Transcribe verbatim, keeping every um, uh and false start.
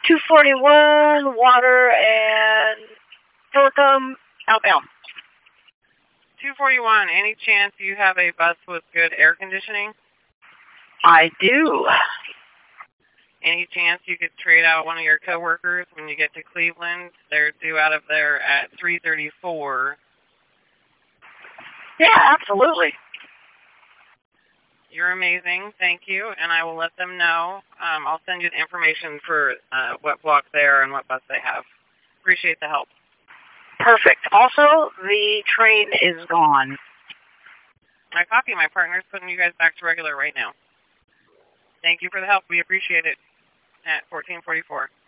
two forty-one, water and Philipum, outbound. two forty-one, any chance you have a bus with good air conditioning? I do. Any chance you could trade out one of your coworkers when you get to Cleveland? They're due out of there at three thirty-four. Yeah, absolutely. You're amazing. Thank you. And I will let them know. Um, I'll send you the information for uh, what block they are and what bus they have. Appreciate the help. Perfect. Also, the train is gone. I copy. My partner's putting you guys back to regular right now. Thank you for the help. We appreciate it. At fourteen forty-four.